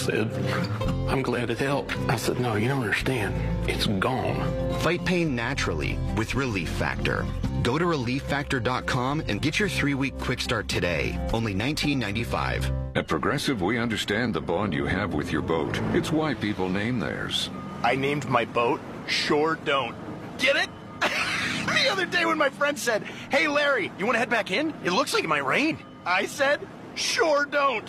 said, I'm glad it helped. I said, no, you don't understand. It's gone. Fight pain naturally with Relief Factor. Go to ReliefFactor.com and get your 3-week quick start today. Only $19.95. At Progressive, we understand the bond you have with your boat. It's why people name theirs. I named my boat Sure Don't. Get it? The other day when my friend said, hey, Larry, you want to head back in? It looks like it might rain. I said, sure don't.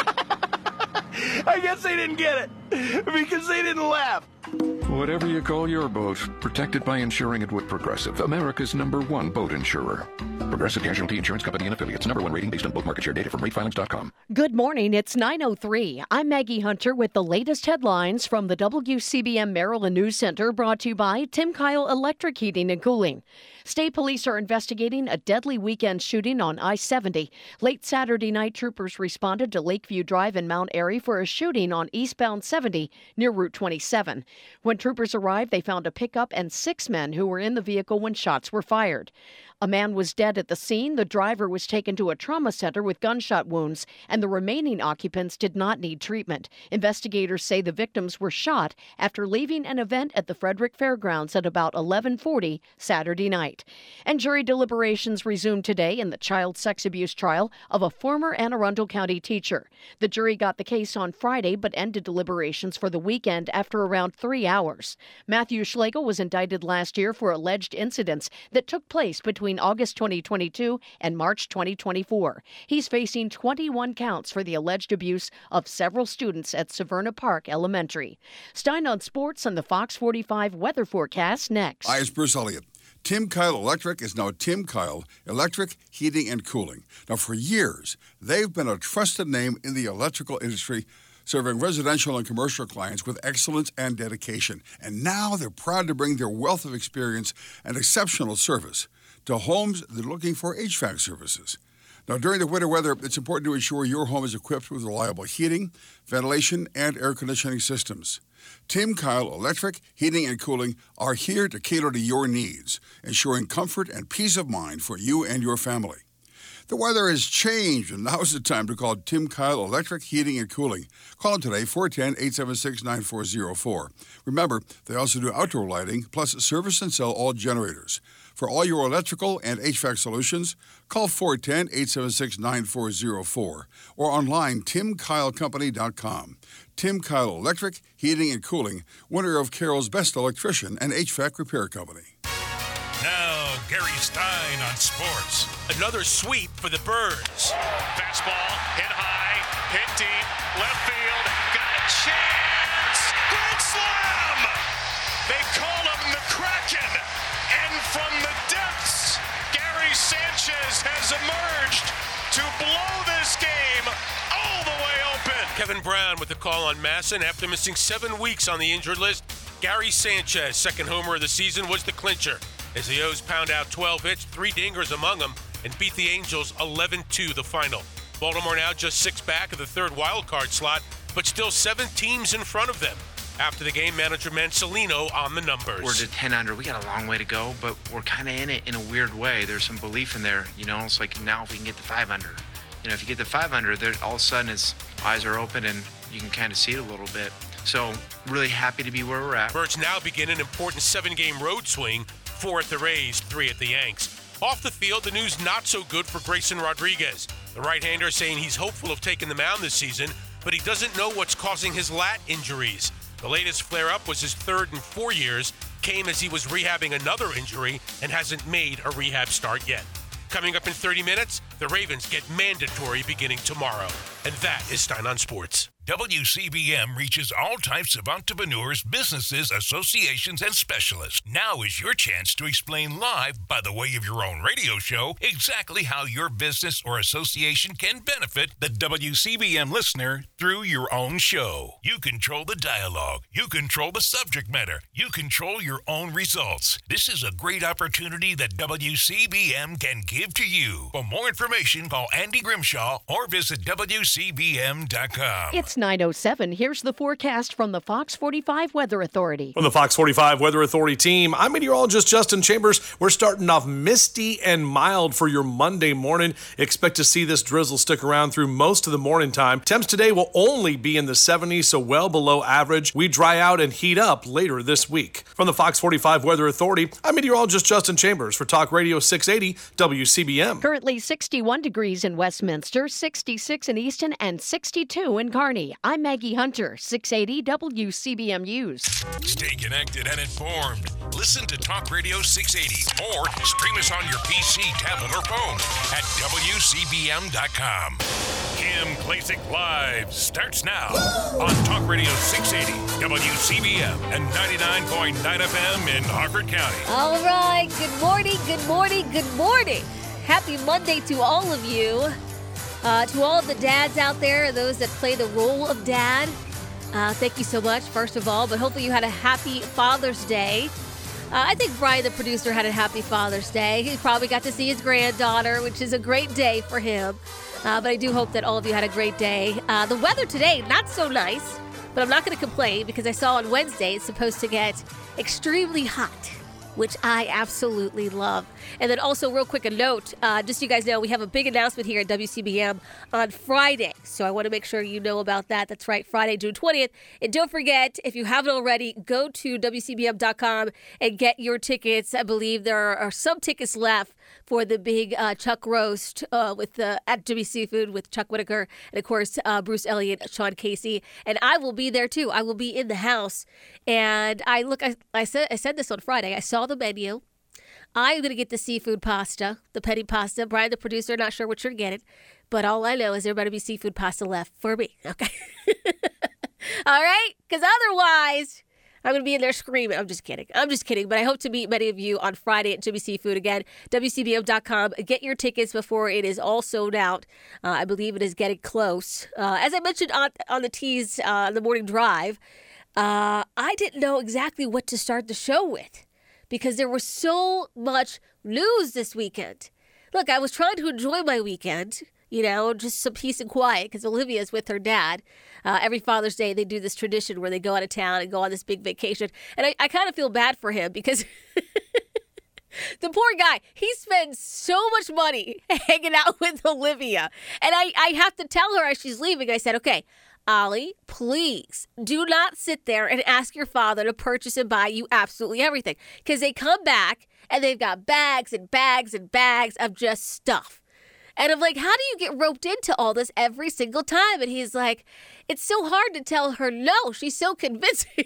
I guess they didn't get it because they didn't laugh. Whatever you call your boat, protected by insuring it with Progressive, America's #1 boat insurer. Progressive Casualty Insurance Company and Affiliates. #1 rating based on boat market share data from ratefilings.com. Good morning. It's 9:03. I'm Maggie Hunter with the latest headlines from the WCBM Maryland News Center, brought to you by Tim Kyle Electric Heating and Cooling. State police are investigating a deadly weekend shooting on I-70. Late Saturday night, troopers responded to Lakeview Drive in Mount Airy for a shooting on eastbound 70 near Route 27. When troopers arrived, they found a pickup and 6 men who were in the vehicle when shots were fired. A man was dead at the scene. The driver was taken to a trauma center with gunshot wounds, and the remaining occupants did not need treatment. Investigators say the victims were shot after leaving an event at the Frederick Fairgrounds at about 11:40 Saturday night. And jury deliberations resumed today in the child sex abuse trial of a former Anne Arundel County teacher. The jury got the case on Friday but ended deliberations for the weekend after around 3 hours. Matthew Schlegel was indicted last year for alleged incidents that took place between August 2022 and March 2024. He's facing 21 counts for the alleged abuse of several students at Severna Park Elementary. Stein on Sports and the Fox 45 weather forecast next. Hi, it's Bruce Elliott. Tim Kyle Electric is now Tim Kyle Electric Heating and Cooling. Now, for years, they've been a trusted name in the electrical industry, serving residential and commercial clients with excellence and dedication. And now they're proud to bring their wealth of experience and exceptional service to homes that are looking for HVAC services. Now, during the winter weather, it's important to ensure your home is equipped with reliable heating, ventilation, and air conditioning systems. Tim Kyle Electric Heating and Cooling are here to cater to your needs, ensuring comfort and peace of mind for you and your family. The weather has changed, and now is the time to call Tim Kyle Electric Heating and Cooling. Call them today, 410-876-9404. Remember, they also do outdoor lighting, plus service and sell all generators. For all your electrical and HVAC solutions, call 410-876-9404 or online, timkylecompany.com. Tim Kyle Electric Heating and Cooling, winner of Carroll's Best Electrician and HVAC Repair Company. Now, Gary Stein on sports. Another sweep for the Birds. Fastball, hit high, hit deep, left field, got a chance! Grand slam! They call him the Kraken, and from the depths, Gary Sanchez has emerged to blow this game all the way open. Kevin Brown with the call on Masson after missing 7 weeks on the injured list. Gary Sanchez, second homer of the season, was the clincher, as the O's pound out 12 hits, 3 dingers among them, and beat the Angels 11-2 the final. Baltimore now just 6 back of the third wild card slot, but still 7 teams in front of them. After the game, manager Mancelino on the numbers. We're to 10 under. We got a long way to go, but we're kind of in it in a weird way. There's some belief in there. You know, it's like now if we can get the 5 under. You know, if you get the 5 under, all of a sudden his eyes are open and you can kind of see it a little bit. So really happy to be where we're at. Birds now begin an important 7-game road swing. 4 at the Rays, 3 at the Yanks. Off the field, the news not so good for Grayson Rodriguez. The right-hander saying he's hopeful of taking the mound this season, but he doesn't know what's causing his lat injuries. The latest flare-up was his 3rd in 4 years, came as he was rehabbing another injury and hasn't made a rehab start yet. Coming up in 30 minutes, the Ravens get mandatory beginning tomorrow. And that is Stein on Sports. WCBM reaches all types of entrepreneurs, businesses, associations, and specialists. Now is your chance to explain live, by the way of your own radio show, exactly how your business or association can benefit the WCBM listener through your own show. You control the dialogue. You control the subject matter. You control your own results. This is a great opportunity that WCBM can give to you. For more information, call Andy Grimshaw or visit WCBM.com. It's 9:07. Here's the forecast from the Fox 45 Weather Authority. From the Fox 45 Weather Authority team, I'm meteorologist Justin Chambers. We're starting off misty and mild for your Monday morning. Expect to see this drizzle stick around through most of the morning time. Temps today will only be in the 70s, so well below average. We dry out and heat up later this week. From the Fox 45 Weather Authority, I'm meteorologist Justin Chambers for Talk Radio 680 WCBM. Currently 61 degrees in Westminster, 66 in Easton, and 62 in Kearney. I'm Maggie Hunter, 680 WCBM News. Stay connected and informed. Listen to Talk Radio 680 or stream us on your PC, tablet, or phone at WCBM.com. Kim Klacik Live starts now on Talk Radio 680 WCBM and 99.9 FM in Harford County. All right. Good morning, good morning, good morning. Happy Monday to all of you. To all of the dads out there, those that play the role of dad, thank you so much, first of all. But hopefully you had a happy Father's Day. I think Brian, the producer, had a happy Father's Day. He probably got to see his granddaughter, which is a great day for him. But I do hope that all of you had a great day. The weather today, not so nice, but I'm not going to complain because I saw on Wednesday it's supposed to get extremely hot, which I absolutely love. And then also, real quick, a note, just so you guys know, we have a big announcement here at WCBM on Friday. So I want to make sure you know about that. That's right, Friday, June 20th. And don't forget, if you haven't already, go to WCBM.com and get your tickets. I believe there are some tickets left for the big Chuck roast at Jimmy Seafood with Chuck Whitaker and, of course, Bruce Elliott, Sean Casey. And I will be there, too. I will be in the house. And I said this on Friday. I saw the menu. I'm going to get the seafood pasta, the petty pasta. Brian, the producer, not sure what you're getting. But all I know is there better be seafood pasta left for me. Okay? All right? Because otherwise, I'm going to be in there screaming. I'm just kidding. But I hope to meet many of you on Friday at Jimmy Seafood. Again, WCBM.com. Get your tickets before it is all sold out. I believe it is getting close. As I mentioned on the tease, the morning drive, I didn't know exactly what to start the show with because there was so much news this weekend. Look, I was trying to enjoy my weekend, just some peace and quiet because Olivia's with her dad. Every Father's Day, they do this tradition where they go out of town and go on this big vacation. And I kind of feel bad for him because the poor guy, he spends so much money hanging out with Olivia. And I have to tell her as she's leaving, I said, okay, Ollie, please do not sit there and ask your father to purchase and buy you absolutely everything. Because they come back and they've got bags and bags and bags of just stuff. And I'm like, how do you get roped into all this every single time? And he's like, it's so hard to tell her no. She's so convincing.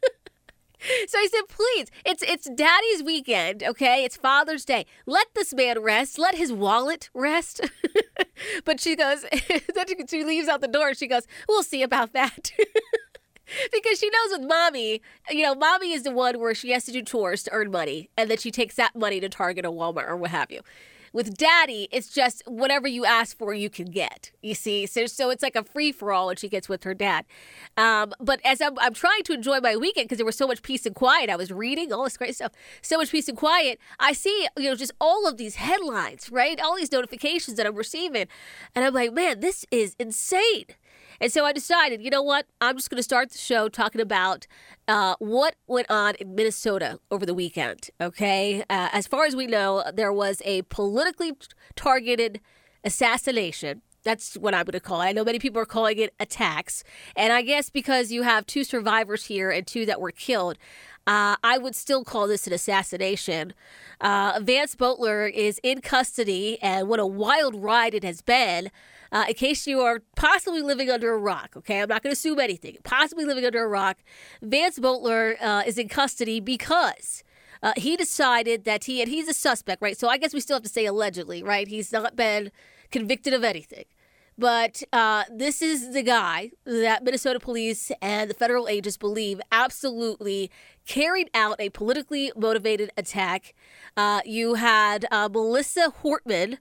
So I said, please, it's Daddy's weekend, okay? It's Father's Day. Let this man rest. Let his wallet rest. But she goes, then she leaves out the door and she goes, we'll see about that. Because she knows with Mommy, Mommy is the one where she has to do chores to earn money. And then she takes that money to Target or Walmart or what have you. With Daddy, it's just whatever you ask for, you can get, you see. So it's like a free-for-all when she gets with her dad. But as I'm trying to enjoy my weekend because there was so much peace and quiet, I was reading all this great stuff, so much peace and quiet, I see, just all of these headlines, right? All these notifications that I'm receiving. And I'm like, man, this is insane. And so I decided, you know what? I'm just going to start the show talking about what went on in Minnesota over the weekend, okay? As far as we know, there was a politically targeted assassination. That's what I'm going to call it. I know many people are calling it attacks. And I guess because you have 2 survivors here and 2 that were killed, I would still call this an assassination. Vance Boatler is in custody, and what a wild ride it has been. In case you are possibly living under a rock, okay? I'm not going to assume anything. Possibly living under a rock. Vance Boatler is in custody because he decided that he's a suspect, right? So I guess we still have to say allegedly, right? He's not been convicted of anything. But this is the guy that Minnesota police and the federal agents believe absolutely carried out a politically motivated attack. You had Melissa Hortman.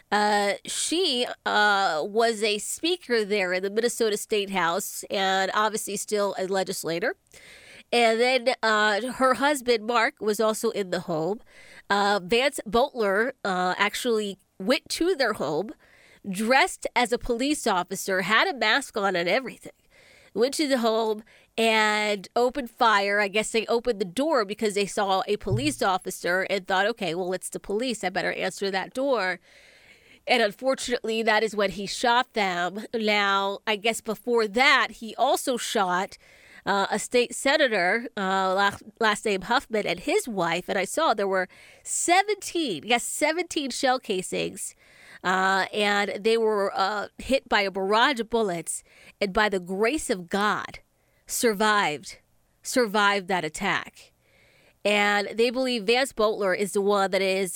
She was a speaker there in the Minnesota State House and obviously still a legislator. And then her husband, Mark, was also in the home. Vance Boatler actually went to their home, dressed as a police officer, had a mask on and everything. went to the home and opened fire. I guess they opened the door because they saw a police officer and thought, okay, well, it's the police. I better answer that door. And unfortunately, that is when he shot them. Now, I guess before that, he also shot a state senator, last name Huffman, and his wife. And I saw there were 17 shell casings. And they were hit by a barrage of bullets. And by the grace of God, survived that attack. And they believe Vance Butler is the one that is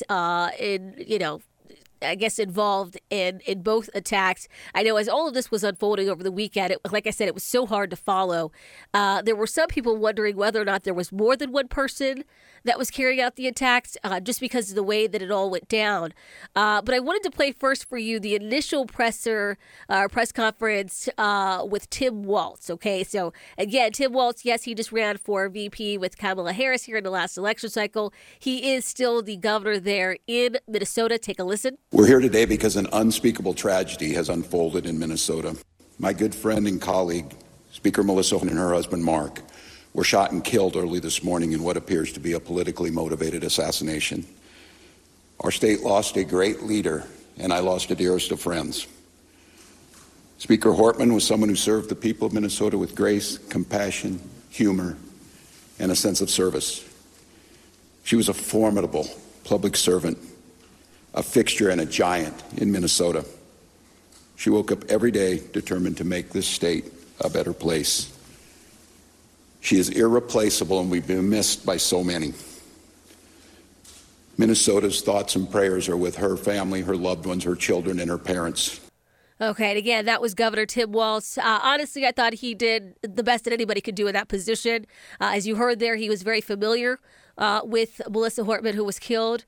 involved in both attacks. I know as all of this was unfolding over the weekend, like I said, it was so hard to follow. There were some people wondering whether or not there was more than one person that was carrying out the attacks, just because of the way that it all went down. But I wanted to play first for you the initial press conference with Tim Walz. Okay, so again, Tim Walz, yes, he just ran for VP with Kamala Harris here in the last election cycle. He is still the governor there in Minnesota. Take a listen. We're here today because an unspeakable tragedy has unfolded in Minnesota. My good friend and colleague, Speaker Melissa and her husband Mark, were shot and killed early this morning in what appears to be a politically motivated assassination. Our state lost a great leader, and I lost the dearest of friends. Speaker Hortman was someone who served the people of Minnesota with grace, compassion, humor, and a sense of service. She was a formidable public servant, a fixture and a giant in Minnesota. She woke up every day determined to make this state a better place. She is irreplaceable, and we've been missed by so many. Minnesota's thoughts and prayers are with her family, her loved ones, her children, and her parents. Okay, and again, that was Governor Tim Walz. Honestly, I thought he did the best that anybody could do in that position. As you heard there, he was very familiar with Melissa Hortman, who was killed.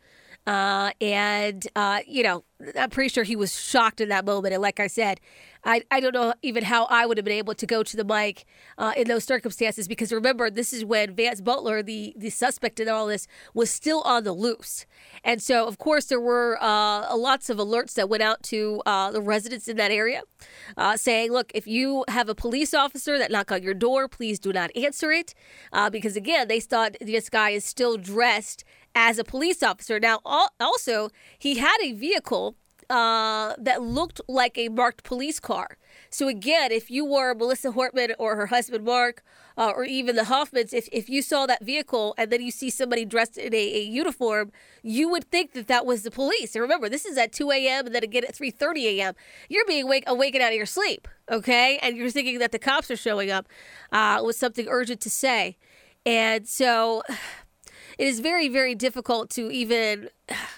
I'm pretty sure he was shocked in that moment. And like I said, I don't know even how I would have been able to go to the mic in those circumstances, because remember, this is when Vance Butler, the suspect in all this, was still on the loose. And so, of course, there were lots of alerts that went out to the residents in that area saying, look, if you have a police officer that knock on your door, please do not answer it. Because, again, they thought this guy is still dressed as a police officer. Now, also, he had a vehicle that looked like a marked police car. So again, if you were Melissa Hortman or her husband Mark, or even the Hoffmans, if you saw that vehicle and then you see somebody dressed in a uniform, you would think that was the police. And remember, this is at 2 a.m. and then again at 3:30 a.m. You're being awakened out of your sleep, okay? And you're thinking that the cops are showing up with something urgent to say. And so it is very, very difficult to even,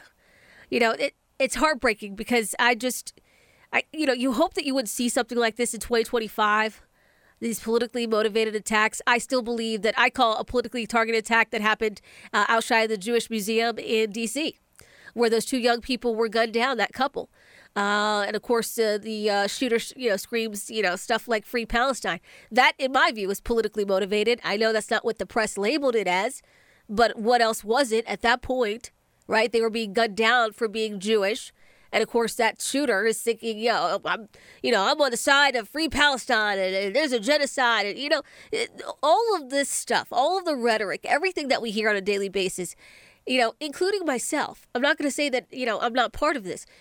it's heartbreaking, because you hope that you would see something like this in 2025, these politically motivated attacks. I still believe that I call a politically targeted attack that happened outside the Jewish Museum in D.C., where those two young people were gunned down, that couple. And of course, the shooter, screams, stuff like "Free Palestine." That, in my view, is politically motivated. I know that's not what the press labeled it as, but what else was it at that point? Right? They were being gunned down for being Jewish. And of course, that shooter is thinking, I'm on the side of Free Palestine, and there's a genocide. And, all of this stuff, all of the rhetoric, everything that we hear on a daily basis, including myself. I'm not going to say that, I'm not part of this.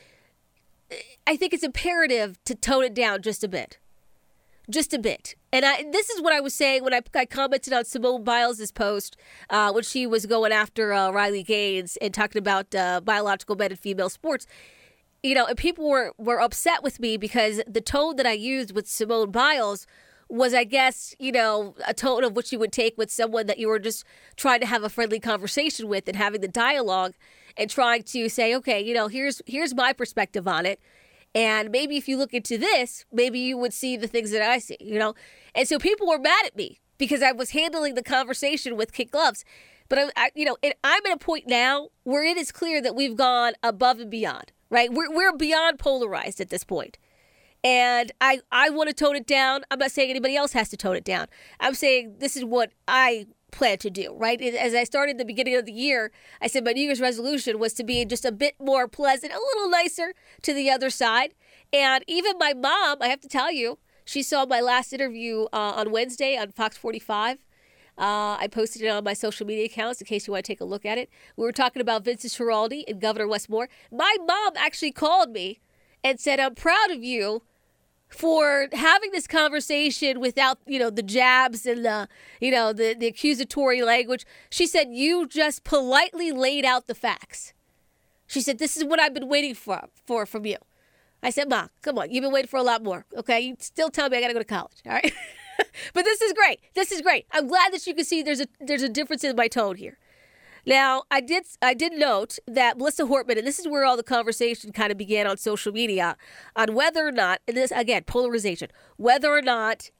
I think it's imperative to tone it down just a bit. Just a bit. And this is what I was saying when I commented on Simone Biles' post when she was going after Riley Gaines and talking about biological men in female sports. And people were upset with me because the tone that I used with Simone Biles was, I guess, a tone of what you would take with someone that you were just trying to have a friendly conversation with and having the dialogue and trying to say, okay, here's my perspective on it. And maybe if you look into this, maybe you would see the things that I see, And so people were mad at me because I was handling the conversation with kid gloves. But, I'm at a point now where it is clear that we've gone above and beyond, right? We're beyond polarized at this point. And I want to tone it down. I'm not saying anybody else has to tone it down. I'm saying this is what I plan to do, right? As I started at the beginning of the year, I said my New Year's resolution was to be just a bit more pleasant, a little nicer to the other side. And even my mom, I have to tell you, She saw my last interview on Wednesday on Fox 45. I posted it on my social media accounts in case you want to take a look at it. We were talking about Vincent Schiraldi and Governor Wes Moore. My mom actually called me and said, I'm proud of you for having this conversation without, the jabs and the accusatory language. She said, you just politely laid out the facts. She said, this is what I've been waiting for from you. I said, Ma, come on. You've been waiting for a lot more. Okay. You still tell me I got to go to college. All right. But this is great. This is great. I'm glad that you can see there's a difference in my tone here. Now, I did note that Melissa Hortman, and this is where all the conversation kind of began on social media, on whether or not, and this, again, polarization, whether or not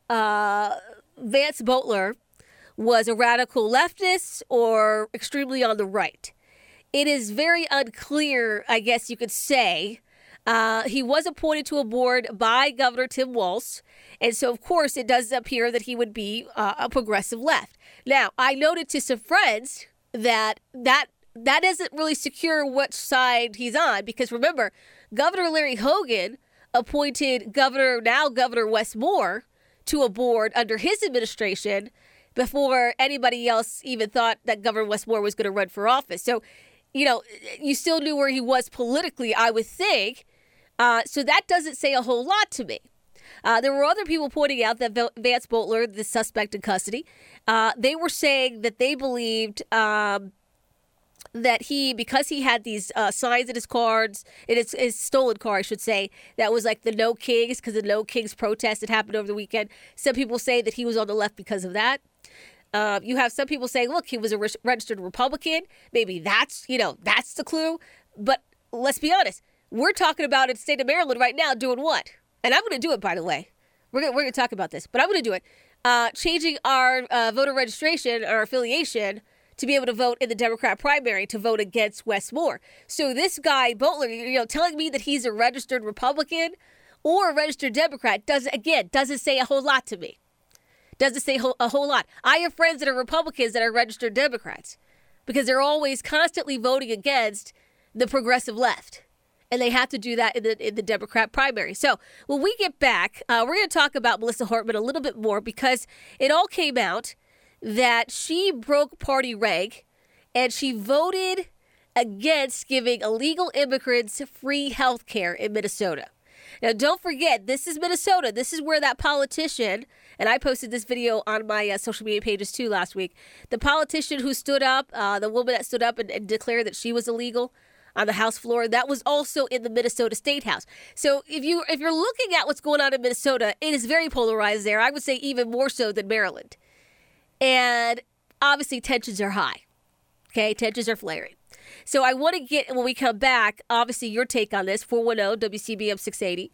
Vance Butler was a radical leftist or extremely on the right. It is very unclear, I guess you could say. He was appointed to a board by Governor Tim Walz, and so, of course, it does appear that he would be a progressive left. Now, I noted to some friends that doesn't really secure which side he's on, because remember, Governor Larry Hogan appointed Governor Wes Moore to a board under his administration before anybody else even thought that Governor Wes Moore was going to run for office. So, you still knew where he was politically, I would think. So that doesn't say a whole lot to me. There were other people pointing out that Vance Butler, the suspect in custody, they were saying that they believed that because he had these signs in his cards, in his stolen car, I should say, that was like the No Kings, because the No Kings protest that happened over the weekend. Some people say that he was on the left because of that. You have some people saying, look, he was a registered Republican. Maybe that's the clue. But let's be honest. We're talking about in the state of Maryland right now doing what? And I'm going to do it, by the way. We're going to talk about this, but I'm going to do it. Changing our voter registration, our affiliation, to be able to vote in the Democrat primary to vote against Wes Moore. So this guy, Butler, telling me that he's a registered Republican or a registered Democrat doesn't say a whole lot to me. Doesn't say a whole lot. I have friends that are Republicans that are registered Democrats because they're always constantly voting against the progressive left. And they have to do that in the Democrat primary. So when we get back, we're going to talk about Melissa Hortman a little bit more because it all came out that she broke party rank and she voted against giving illegal immigrants free health care in Minnesota. Now, don't forget, this is Minnesota. This is where that politician, and I posted this video on my social media pages too last week, the politician who stood up, the woman that stood up and declared that she was illegal on the House floor, that was also in the Minnesota State House. So if you're looking at what's going on in Minnesota, it is very polarized there. I would say even more so than Maryland. And obviously tensions are high. Okay, tensions are flaring. So I want to get, when we come back, obviously your take on this, 410-WCBM 680,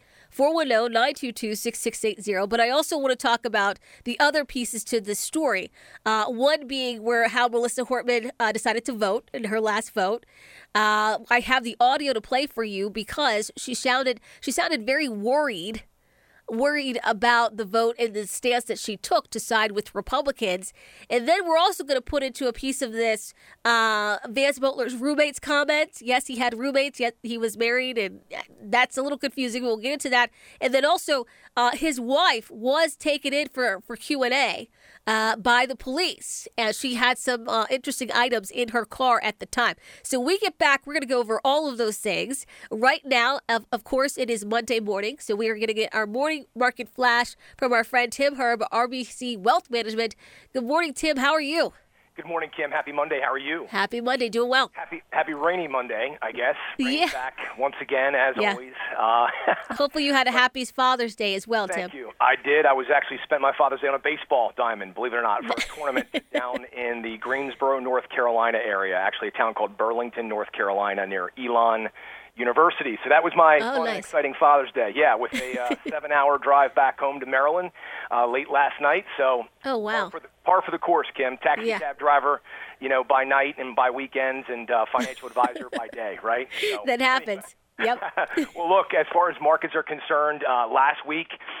410-922-6680. But I also want to talk about the other pieces to this story. One being how Melissa Hortman decided to vote in her last vote. I have the audio to play for you because she sounded very worried about the vote and the stance that she took to side with Republicans. And then we're also going to put into a piece of this Vance Butler's roommate's comments. Yes, he had roommates, yet he was married, and that's a little confusing. We'll get into that. And then also his wife was taken in for Q&A by the police, and she had some interesting items in her car at the time. So we get back, we're going to go over all of those things. Right now, of course, it is Monday morning, so we are going to get our morning market flash from our friend Tim Herb, RBC Wealth Management. Good morning, Tim. How are you? Good morning, Kim. Happy Monday. How are you? Happy Monday. Doing well. Happy rainy Monday, I guess. Rain's back once again, as always. Hopefully you had a happy Father's Day as well, Tim. Thank you. I did. I was actually spent my Father's Day on a baseball diamond, believe it or not, for a tournament down in the Greensboro, North Carolina area, actually a town called Burlington, North Carolina, near Elon University. So that was my fun and exciting Father's Day. Yeah, with a 7-hour drive back home to Maryland late last night. So par for the course, Kim. Taxi cab driver, by night and by weekends, and financial advisor by day, right? So, that happens. Yep. Well, look, as far as markets are concerned, last week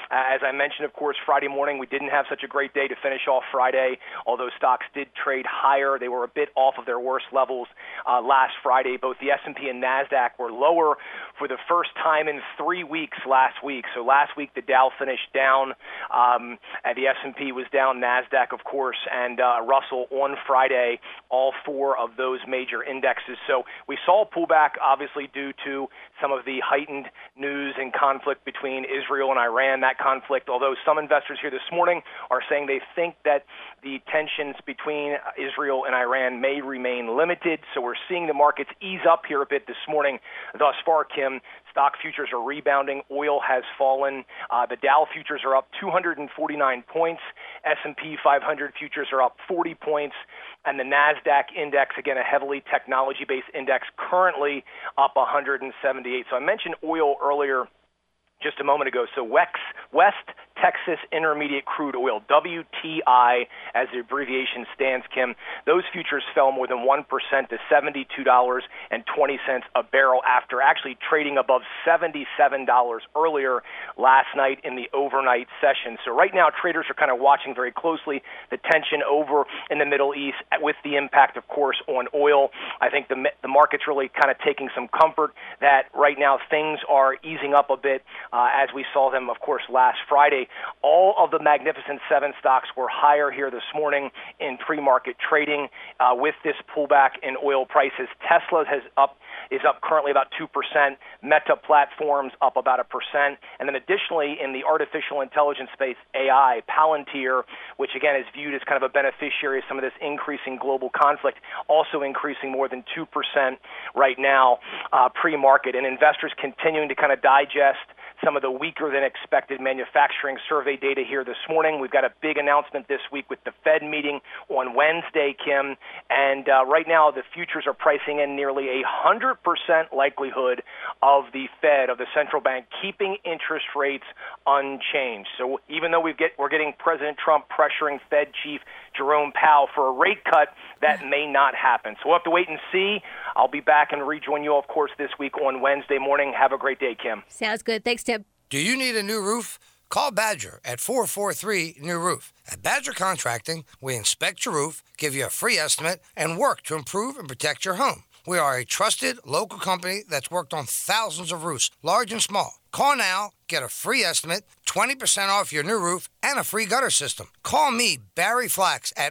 As I mentioned, of course, Friday morning, we didn't have such a great day to finish off Friday, although stocks did trade higher. They were a bit off of their worst levels last Friday. Both the S&P and NASDAQ were lower for the first time in 3 weeks last week. So last week, the Dow finished down, and the S&P was down, NASDAQ, of course, and Russell on Friday, all four of those major indexes. So we saw a pullback, obviously, due to some of the heightened news and conflict between Israel and Iran. That conflict, although some investors here this morning are saying they think that the tensions between Israel and Iran may remain limited. So we're seeing the markets ease up here a bit this morning. Thus far, Kim, stock futures are rebounding. Oil has fallen. The Dow futures are up 249 points. S&P 500 futures are up 40 points. And the NASDAQ index, again, a heavily technology-based index, currently up 178. So I mentioned oil earlier just a moment ago. So West Texas Intermediate Crude Oil, WTI, as the abbreviation stands, Kim, those futures fell more than 1% to $72.20 a barrel after actually trading above $77 earlier last night in the overnight session. So right now, traders are kind of watching very closely the tension over in the Middle East with the impact, of course, on oil. I think the market's really kind of taking some comfort that right now things are easing up a bit as we saw them, of course, last Friday. All of the Magnificent Seven stocks were higher here this morning in pre-market trading with this pullback in oil prices. Tesla is up currently about 2%. Meta Platforms up about 1%. And then additionally, in the artificial intelligence space, AI, Palantir, which again is viewed as kind of a beneficiary of some of this increasing global conflict, also increasing more than 2% right now pre-market. And investors continuing to kind of digest some of the weaker than expected manufacturing survey data here this morning. We've got a big announcement this week with the Fed meeting on Wednesday, Kim. And right now the futures are pricing in nearly 100% likelihood of the Fed, of the central bank, keeping interest rates unchanged. So even though we're getting President Trump pressuring Fed Chief Jerome Powell for a rate cut, that may not happen. So we'll have to wait and see. I'll be back and rejoin you, of course, this week on Wednesday morning. Have a great day, Kim. Sounds good. Thanks, Tim. Do you need a new roof? Call Badger at 443-NEW-ROOF. At Badger Contracting, we inspect your roof, give you a free estimate, and work to improve and protect your home. We are a trusted local company that's worked on thousands of roofs, large and small. Call now, get a free estimate, 20% off your new roof, and a free gutter system. Call me, Barry Flax, at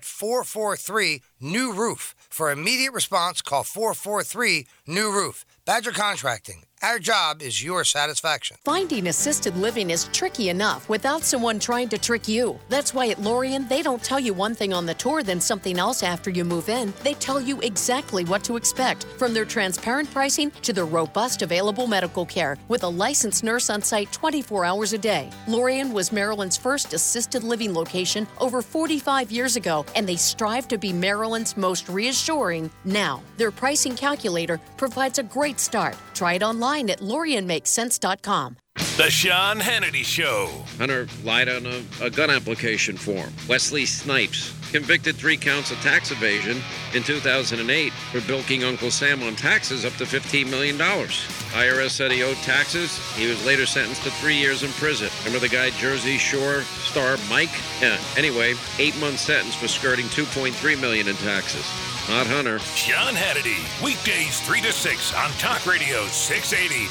443-NEW-ROOF. For immediate response, call 443-NEW-ROOF. Badger Contracting. Our job is your satisfaction. Finding assisted living is tricky enough without someone trying to trick you. That's why at Lorien, they don't tell you one thing on the tour, then something else after you move in. They tell you exactly what to expect, from their transparent pricing to their robust available medical care, with a licensed nurse on site 24 hours a day. Lorien was Maryland's first assisted living location over 45 years ago, and they strive to be Maryland's most reassuring now. Their pricing calculator provides a great start. Try it online at LorienMakesSense.com. The Sean Hannity Show. Hunter lied on a gun application form. Wesley Snipes, convicted 3 counts of tax evasion in 2008 for bilking Uncle Sam on taxes up to $15 million. IRS said he owed taxes. He was later sentenced to 3 years in prison. Remember the guy Jersey Shore star Mike? Yeah. Anyway, 8-month sentence for skirting $2.3 million in taxes. Not Hunter. Sean Hannity, weekdays 3 to 6 on Talk Radio 680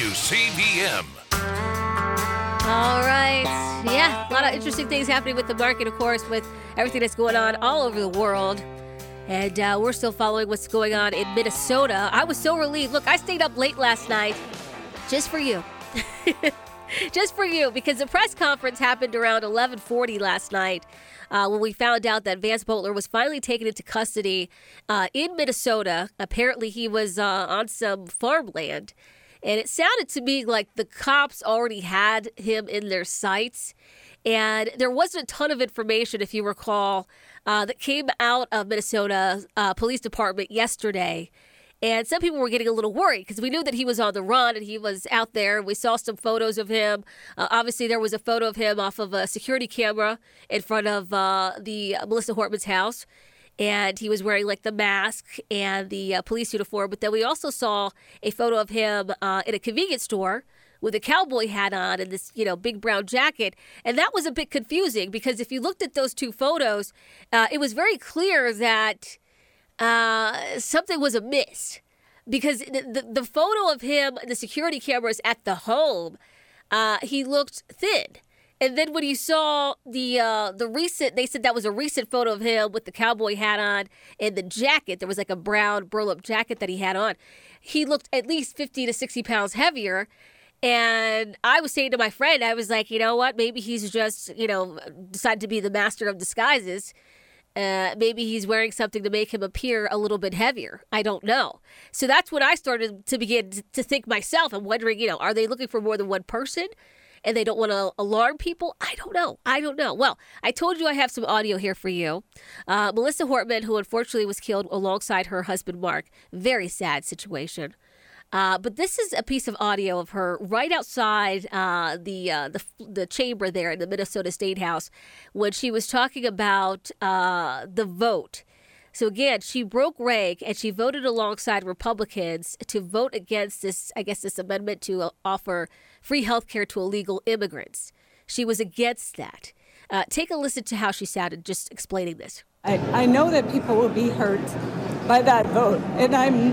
WCBM. All right. Yeah, a lot of interesting things happening with the market, of course, with everything that's going on all over the world. And we're still following what's going on in Minnesota. I was so relieved. Look, I stayed up late last night just for you. Just for you, because the press conference happened around 11:40 last night when we found out that Vance Butler was finally taken into custody in Minnesota. Apparently, he was on some farmland. And it sounded to me like the cops already had him in their sights. And there wasn't a ton of information, if you recall, that came out of Minnesota Police Department yesterday. And some people were getting a little worried because we knew that he was on the run and he was out there. We saw some photos of him. Obviously, there was a photo of him off of a security camera in front of the Melissa Hortman's house. And he was wearing like the mask and the police uniform. But then we also saw a photo of him in a convenience store with a cowboy hat on and this, big brown jacket. And that was a bit confusing because if you looked at those two photos, it was very clear that something was amiss. Because the photo of him, the security cameras at the home, he looked thin. And then when you saw the recent, they said that was a recent photo of him with the cowboy hat on and the jacket. There was like a brown burlap jacket that he had on. He looked at least 50 to 60 pounds heavier. And I was saying to my friend, I was like, you know what? Maybe he's just, decided to be the master of disguises. Maybe he's wearing something to make him appear a little bit heavier. I don't know. So that's when I started to begin to think myself. I'm wondering, are they looking for more than one person? And they don't want to alarm people? I don't know. Well, I told you I have some audio here for you. Melissa Hortman, who unfortunately was killed alongside her husband, Mark. Very sad situation. But this is a piece of audio of her right outside the chamber there in the Minnesota State House when she was talking about the vote. So again, she broke rank and she voted alongside Republicans to vote against this amendment to offer free health care to illegal immigrants. She was against that. Take a listen to how she sounded just explaining this. I know that people will be hurt by that vote, and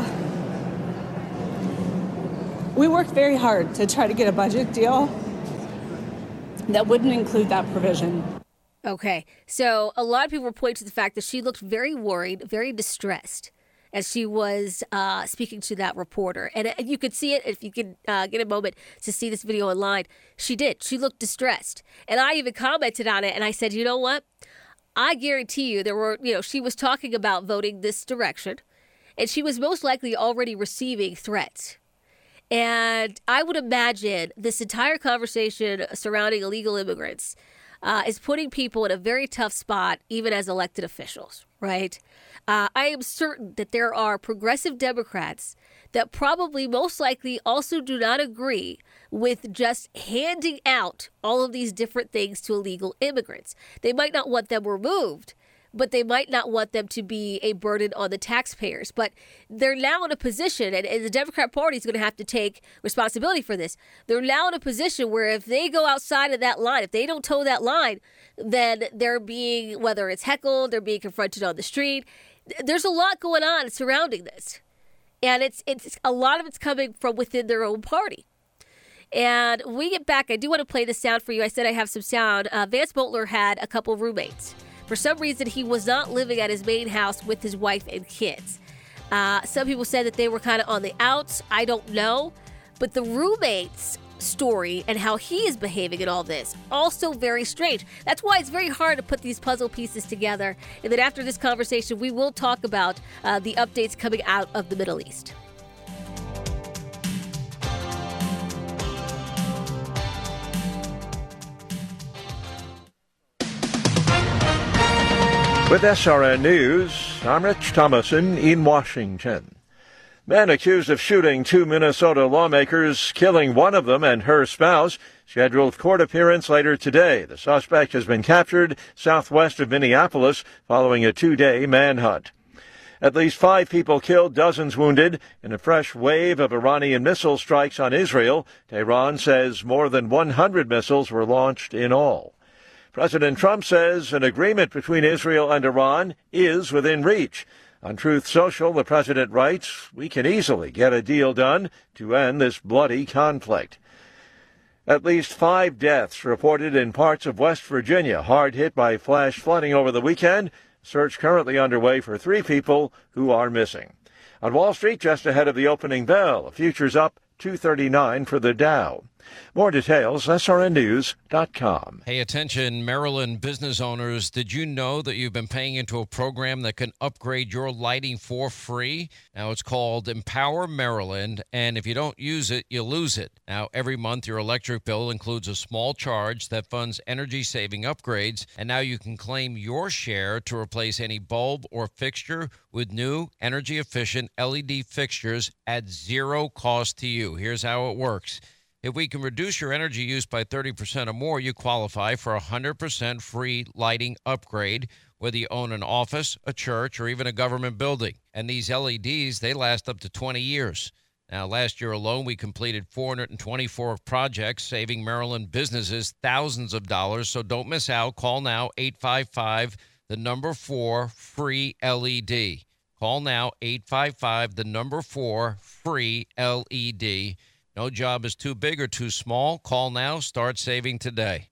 we worked very hard to try to get a budget deal that wouldn't include that provision. Okay, so a lot of people were pointing to the fact that she looked very worried, very distressed as she was speaking to that reporter. And you could see it if you could get a moment to see this video online. She did. She looked distressed. And I even commented on it, and I said, you know what? I guarantee you there were, she was talking about voting this direction, and she was most likely already receiving threats. And I would imagine this entire conversation surrounding illegal immigrants is putting people in a very tough spot, even as elected officials, right? I am certain that there are progressive Democrats that probably most likely also do not agree with just handing out all of these different things to illegal immigrants. They might not want them removed, but they might not want them to be a burden on the taxpayers. But they're now in a position, and the Democrat Party is going to have to take responsibility for this. They're now in a position where if they go outside of that line, if they don't toe that line, then they're being, whether it's heckled, they're being confronted on the street. There's a lot going on surrounding this. And it's a lot of it's coming from within their own party. And when we get back, I do want to play the sound for you. I said I have some sound. Vance Butler had a couple roommates. For some reason, he was not living at his main house with his wife and kids. Some people said that they were kind of on the outs. I don't know. But the roommate's story and how he is behaving in all this, also very strange. That's why it's very hard to put these puzzle pieces together. And then after this conversation, we will talk about the updates coming out of the Middle East. With SRN News, I'm Rich Thomason in Washington. Man accused of shooting two Minnesota lawmakers, killing one of them and her spouse, scheduled court appearance later today. The suspect has been captured southwest of Minneapolis following a two-day manhunt. At least 5 people killed, dozens wounded in a fresh wave of Iranian missile strikes on Israel. Tehran says more than 100 missiles were launched in all. President Trump says an agreement between Israel and Iran is within reach. On Truth Social, the president writes, "We can easily get a deal done to end this bloody conflict." At least 5 deaths reported in parts of West Virginia, hard hit by flash flooding over the weekend. Search currently underway for 3 people who are missing. On Wall Street, just ahead of the opening bell, futures up 239 for the Dow. More details, srnnews.com. Hey, attention, Maryland business owners. Did you know that you've been paying into a program that can upgrade your lighting for free? Now, it's called Empower Maryland, and if you don't use it, you lose it. Now, every month, your electric bill includes a small charge that funds energy-saving upgrades, and now you can claim your share to replace any bulb or fixture with new energy-efficient LED fixtures at zero cost to you. Here's how it works. If we can reduce your energy use by 30% or more, you qualify for a 100% free lighting upgrade, whether you own an office, a church, or even a government building. And these LEDs, they last up to 20 years. Now, last year alone, we completed 424 projects, saving Maryland businesses thousands of dollars. So don't miss out. Call now, 855-4-FREE-LED. Call now, 855-4-FREE-LED. No job is too big or too small. Call now. Start saving today.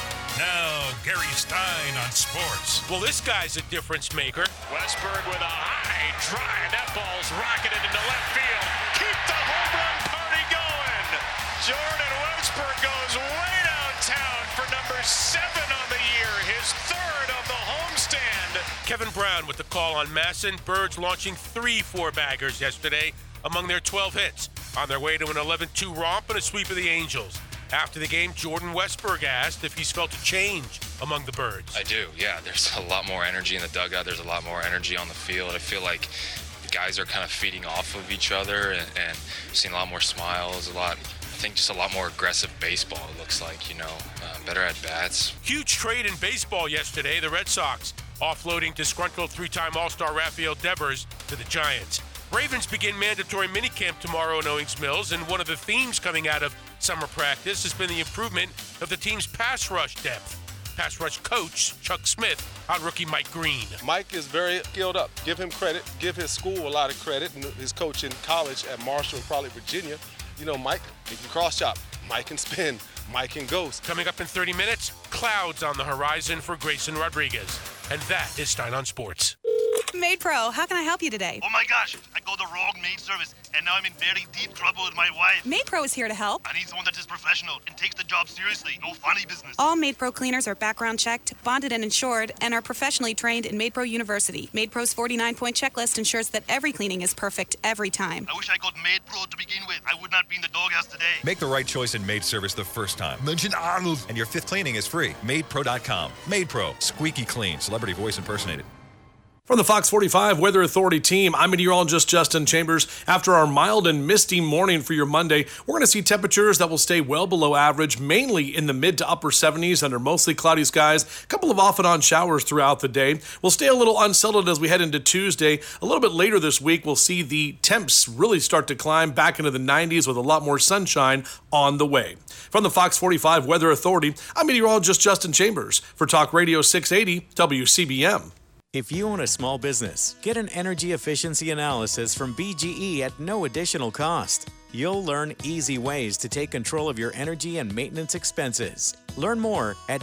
Now, Gary Stein on sports. Well, this guy's a difference maker. Westberg with a high drive. That ball's rocketed into left field. Keep the home run party going. Jordan Westberg goes way downtown for number 7 on the year, his 3rd of the homestand. Kevin Brown with the call on Masson. Birds launching 3 4-baggers yesterday among their 12 hits on their way to an 11-2 romp and a sweep of the Angels. After the game, Jordan Westberg asked if he's felt a change among the Birds. I do, yeah. There's a lot more energy in the dugout. There's a lot more energy on the field. I feel like the guys are kind of feeding off of each other, and seeing a lot more smiles, I think just a lot more aggressive baseball, it looks like, better at bats. Huge trade in baseball yesterday. The Red Sox offloading disgruntled 3-time All-Star Rafael Devers to the Giants. Ravens begin mandatory minicamp tomorrow in Owings Mills, and one of the themes coming out of summer practice has been the improvement of the team's pass rush depth. Pass rush coach Chuck Smith on rookie Mike Green. Mike is very skilled up. Give him credit. Give his school a lot of credit, and his coach in college at Marshall and probably Virginia. Mike, he can cross chop. Mike can spin. Mike can ghost. Coming up in 30 minutes, clouds on the horizon for Grayson Rodriguez. And that is Stein on Sports. Maid Pro, how can I help you today? Oh my gosh, I got the wrong maid service, and now I'm in very deep trouble with my wife. Maid Pro is here to help. I need someone that is professional and takes the job seriously, no funny business. All Maid Pro cleaners are background checked, bonded and insured, and are professionally trained in Maid Pro University. Maid Pro's 49-point checklist ensures that every cleaning is perfect every time. I wish I got Maid Pro to begin with. I would not be in the doghouse today. Make the right choice in maid service the first time. Mention Arnold, and your 5th cleaning is free. MaidPro.com. Maid Pro, squeaky clean, celebrity voice impersonated. From the Fox 45 Weather Authority team, I'm meteorologist Justin Chambers. After our mild and misty morning for your Monday, we're going to see temperatures that will stay well below average, mainly in the mid to upper 70s under mostly cloudy skies. A couple of off and on showers throughout the day. We'll stay a little unsettled as we head into Tuesday. A little bit later this week, we'll see the temps really start to climb back into the 90s with a lot more sunshine on the way. From the Fox 45 Weather Authority, I'm meteorologist Justin Chambers for Talk Radio 680 WCBM. If you own a small business, get an energy efficiency analysis from BGE at no additional cost. You'll learn easy ways to take control of your energy and maintenance expenses. Learn more at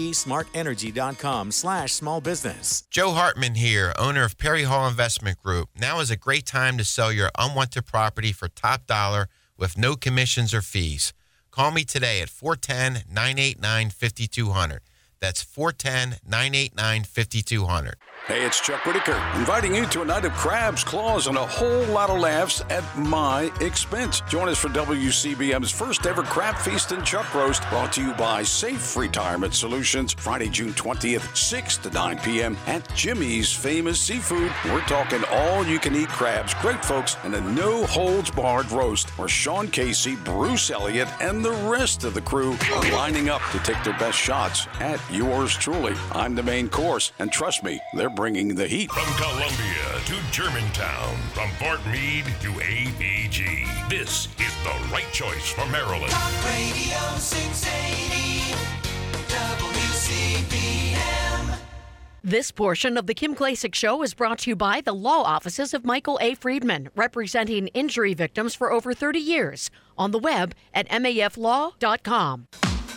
bgesmartenergy.com/smallbusiness. Joe Hartman here, owner of Perry Hall Investment Group. Now is a great time to sell your unwanted property for top dollar with no commissions or fees. Call me today at 410-989-5200. That's 410-989-5200. Hey, it's Chuck Whitaker, inviting you to a night of crabs, claws, and a whole lot of laughs at my expense. Join us for WCBM's first ever Crab Feast and Chuck Roast, brought to you by Safe Retirement Solutions, Friday, June 20th, 6 to 9 p.m. at Jimmy's Famous Seafood. We're talking all-you-can-eat crabs, great folks, and a no-holds-barred roast where Sean Casey, Bruce Elliott, and the rest of the crew are lining up to take their best shots at yours truly. I'm the main course, and trust me, they're bringing the heat. From Columbia to Germantown, from Fort Meade to APG, this is the right choice for Maryland. Talk Radio 680 WCBM. This portion of the Kim Klacik Show is brought to you by the law offices of Michael A. Friedman, representing injury victims for over 30 years. On the web at maflaw.com.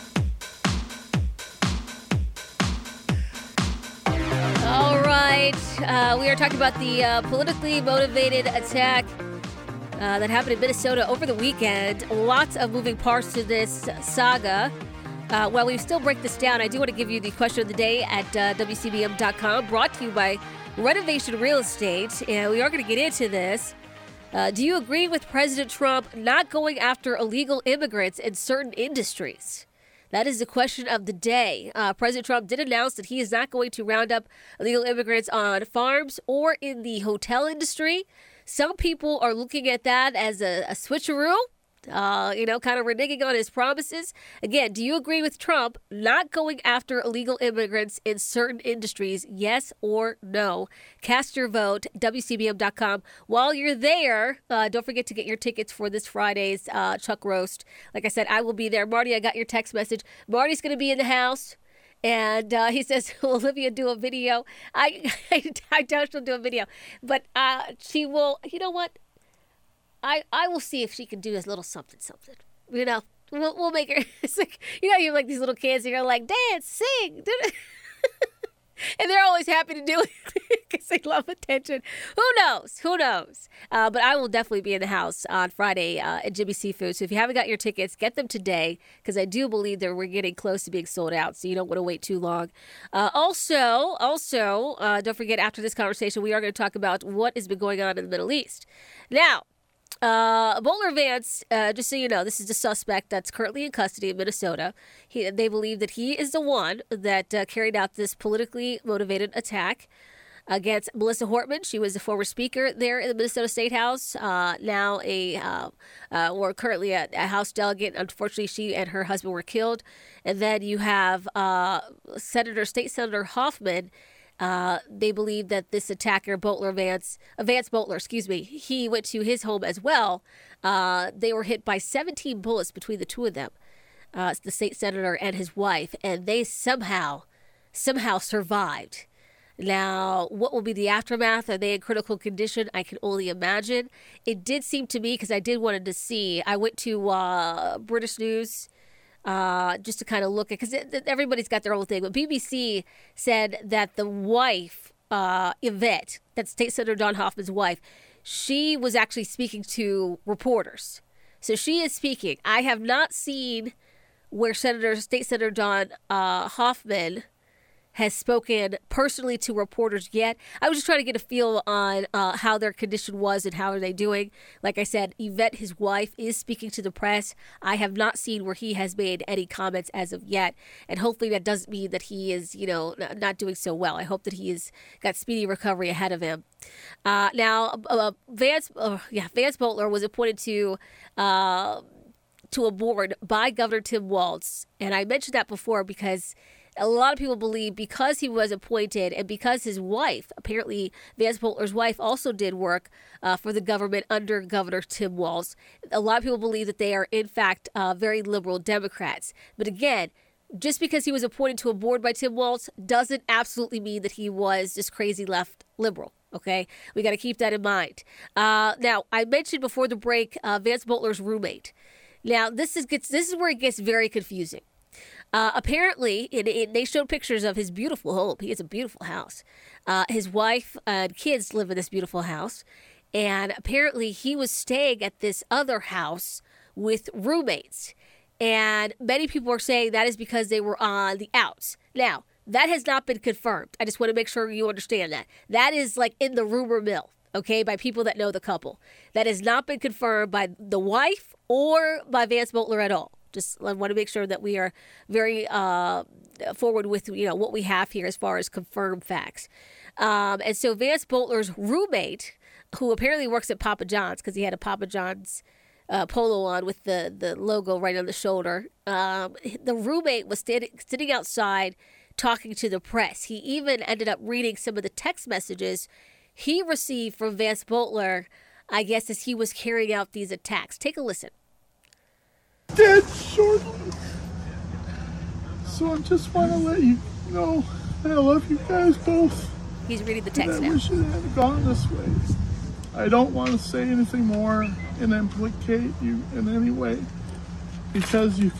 All right. We are talking about the politically motivated attack that happened in Minnesota over the weekend. Lots of moving parts to this saga. While we still break this down, I do want to give you the question of the day at WCBM.com, brought to you by Renovation Real Estate. And we are going to get into this. Do you agree with President Trump not going after illegal immigrants in certain industries? That is the question of the day. President Trump did announce that he is not going to round up illegal immigrants on farms or in the hotel industry. Some people are looking at that as a switcheroo. kind of reneging on his promises. Again, do you agree with Trump not going after illegal immigrants in certain industries? Yes or no? Cast your vote, WCBM.com. While you're there, don't forget to get your tickets for this Friday's Chuck Roast. Like I said, I will be there. Marty, I got your text message. Marty's going to be in the house. And he says, will Olivia do a video? I doubt she'll do a video. But she will, you know what? I will see if she can do this little something. We'll make her. It's like, you have like these little kids and you're like, dance, sing. And they're always happy to do it because they love attention. Who knows? But I will definitely be in the house on Friday at Jimmy Seafood. So if you haven't got your tickets, get them today because I do believe that we're getting close to being sold out. So you don't want to wait too long. Also, don't forget after this conversation, we are going to talk about what has been going on in the Middle East. Now, Boulder Vance, just so you know, this is the suspect that's currently in custody in Minnesota. They believe that he is the one that carried out this politically motivated attack against Melissa Hortman. She was the former speaker there in the Minnesota State House, now currently a House delegate. Unfortunately, she and her husband were killed. And then you have State Senator Hoffman. They believe that this attacker, Vance Boulter, he went to his home as well. They were hit by 17 bullets between the two of them, the state senator and his wife, and they somehow survived. Now, what will be the aftermath? Are they in critical condition? I can only imagine. It did seem to me, because I did wanted to see, I went to British News, just to kind of look at, because everybody's got their own thing. But BBC said that the wife, Yvette, that's State Senator Don Hoffman's wife, she was actually speaking to reporters. So she is speaking. I have not seen where State Senator Don Hoffman has spoken personally to reporters yet. I was just trying to get a feel on how their condition was and how are they doing. Like I said, Yvette, his wife, is speaking to the press. I have not seen where he has made any comments as of yet. And hopefully that doesn't mean that he is, not doing so well. I hope that he has got speedy recovery ahead of him. Now, Vance Boulter was appointed to a board by Governor Tim Walz. And I mentioned that before because a lot of people believe because he was appointed and because his wife, apparently Vance Boulter's wife, also did work for the government under Governor Tim Walz. A lot of people believe that they are, in fact, very liberal Democrats. But again, just because he was appointed to a board by Tim Walz doesn't absolutely mean that he was this crazy left liberal. Okay, we got to keep that in mind. Now, I mentioned before the break Vance Boulter's roommate. Now, this is where it gets very confusing. Apparently, they showed pictures of his beautiful home. He has a beautiful house. His wife and kids live in this beautiful house. And apparently, he was staying at this other house with roommates. And many people are saying that is because they were on the outs. Now, that has not been confirmed. I just want to make sure you understand that. That is like in the rumor mill, okay, by people that know the couple. That has not been confirmed by the wife or by Vance Boulter at all. Just I want to make sure that we are very forward with what we have here as far as confirmed facts. And so Vance Boulter's roommate, who apparently works at Papa John's because he had a Papa John's polo on with the logo right on the shoulder, the roommate was sitting outside talking to the press. He even ended up reading some of the text messages he received from Vance Boulter, I guess, as he was carrying out these attacks. Take a listen. Dead shortly. So I just want to let you know that I love you guys both. He's reading the text now. I wish it had gone this way. I don't want to say anything more and implicate you in any way because you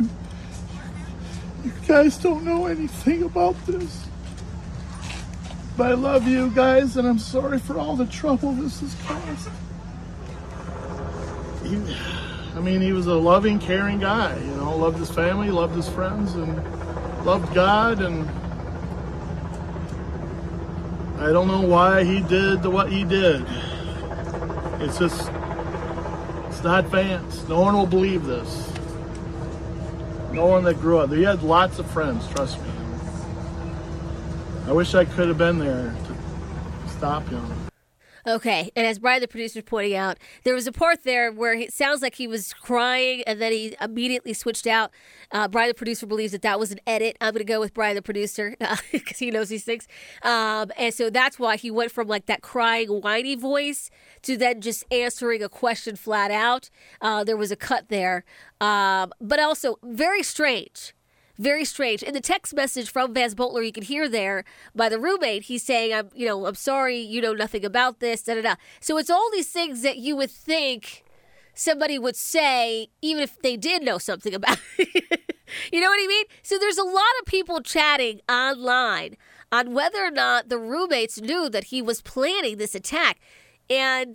guys don't know anything about this. But I love you guys and I'm sorry for all the trouble this has caused. He was a loving, caring guy, loved his family, loved his friends, and loved God, and I don't know why he did what he did. It's not Vance. No one will believe this. No one that grew up. He had lots of friends, trust me. I wish I could have been there to stop him. Okay, and as Brian, the producer, is pointing out, there was a part there where it sounds like he was crying, and then he immediately switched out. Brian, the producer, believes that was an edit. I'm going to go with Brian, the producer, because he knows these things. And so that's why he went from like that crying, whiny voice to then just answering a question flat out. There was a cut there, but also very strange. Very strange. In the text message from Vance Butler, you can hear there by the roommate, he's saying, I'm sorry, you know nothing about this, da-da-da. So it's all these things that you would think somebody would say, even if they did know something about it. You know what I mean? So there's a lot of people chatting online on whether or not the roommates knew that he was planning this attack. And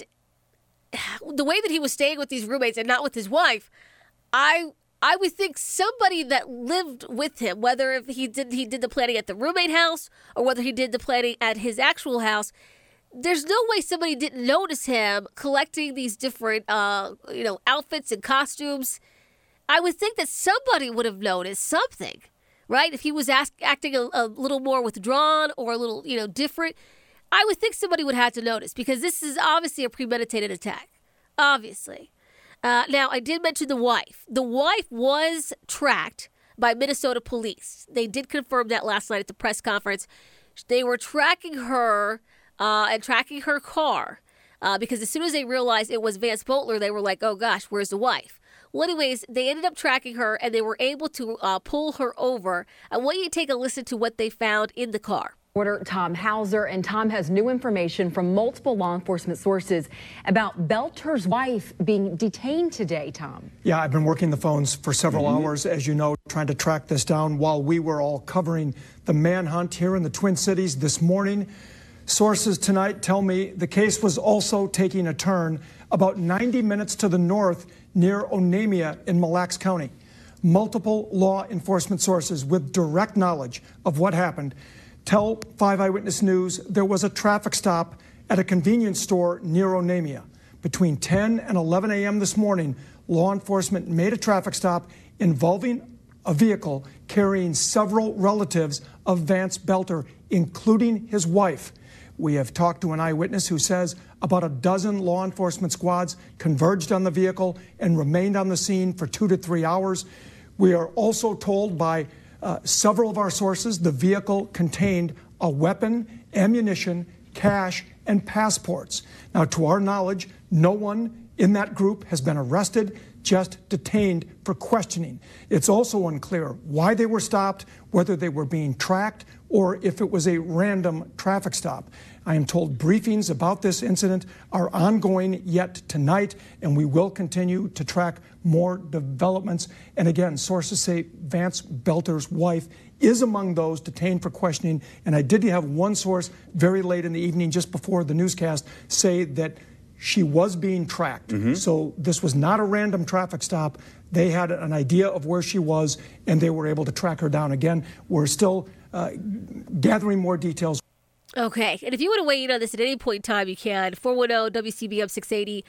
the way that he was staying with these roommates and not with his wife, I would think somebody that lived with him, whether if he did the planning at the roommate house or whether he did the planning at his actual house, there's no way somebody didn't notice him collecting these different, outfits and costumes. I would think that somebody would have noticed something, right? If he was acting a little more withdrawn or a little, different, I would think somebody would have to notice because this is obviously a premeditated attack, obviously. Now, I did mention the wife. The wife was tracked by Minnesota police. They did confirm that last night at the press conference. They were tracking her and tracking her car because as soon as they realized it was Vance Butler, they were like, oh, gosh, where's the wife? Well, anyways, they ended up tracking her, and they were able to pull her over. I want you to take a listen to what they found in the car. Tom Hauser, and Tom has new information from multiple law enforcement sources about Belter's wife being detained today, Tom. Yeah, I've been working the phones for several hours, as you know, trying to track this down while we were all covering the manhunt here in the Twin Cities this morning. Sources tonight tell me the case was also taking a turn about 90 minutes to the north near Onamia in Mille Lacs County. Multiple law enforcement sources with direct knowledge of what happened tell 5 Eyewitness News there was a traffic stop at a convenience store near Onamia. Between 10 and 11 a.m. this morning, law enforcement made a traffic stop involving a vehicle carrying several relatives of Vance Belter, including his wife. We have talked to an eyewitness who says about a dozen law enforcement squads converged on the vehicle and remained on the scene for 2 to 3 hours. We are also told by several of our sources the vehicle contained a weapon, ammunition, cash, and passports. Now, to our knowledge, no one in that group has been arrested, just detained for questioning. It's also unclear why they were stopped, whether they were being tracked, or if it was a random traffic stop. I am told briefings about this incident are ongoing yet tonight, and we will continue to track more developments. And again, sources say Vance Belter's wife is among those detained for questioning. And I did have one source very late in the evening, just before the newscast, say that she was being tracked. So this was not a random traffic stop. They had an idea of where she was, and they were able to track her down. Again, we're still gathering more details. Okay, and if you want to weigh in on this at any point in time, you can. 410-WCBM 680,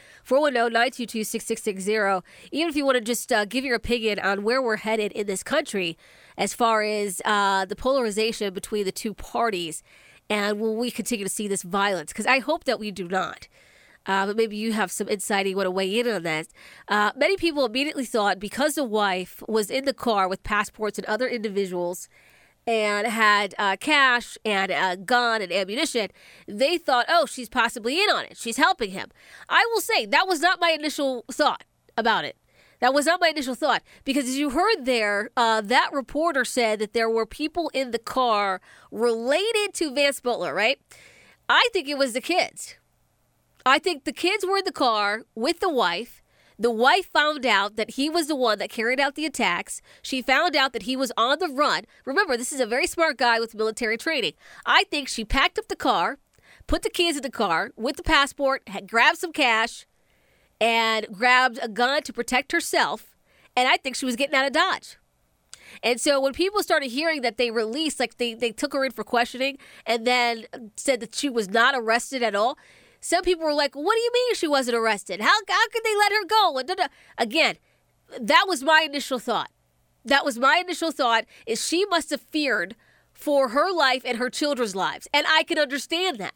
410-922-6660. Even if you want to just give your opinion on where we're headed in this country as far as the polarization between the two parties, and will we continue to see this violence? Because I hope that we do not. But maybe you have some insight you want to weigh in on that. Many people immediately thought because the wife was in the car with passports and other individuals and had cash and a gun and ammunition, they thought, oh, she's possibly in on it. She's helping him. I will say that was not my initial thought about it. That was not my initial thought. Because as you heard there, that reporter said that there were people in the car related to Vance Butler, right? I think it was the kids. I think the kids were in the car with the wife. The wife found out that he was the one that carried out the attacks. She found out that he was on the run. Remember, this is a very smart guy with military training. I think she packed up the car, put the kids in the car with the passport, had grabbed some cash, and grabbed a gun to protect herself. And I think she was getting out of Dodge. And so when people started hearing that they released, like they took her in for questioning and then said that she was not arrested at all, some people were like, what do you mean she wasn't arrested? How could they let her go? Again, that was my initial thought. That was my initial thought, is she must have feared for her life and her children's lives. And I can understand that.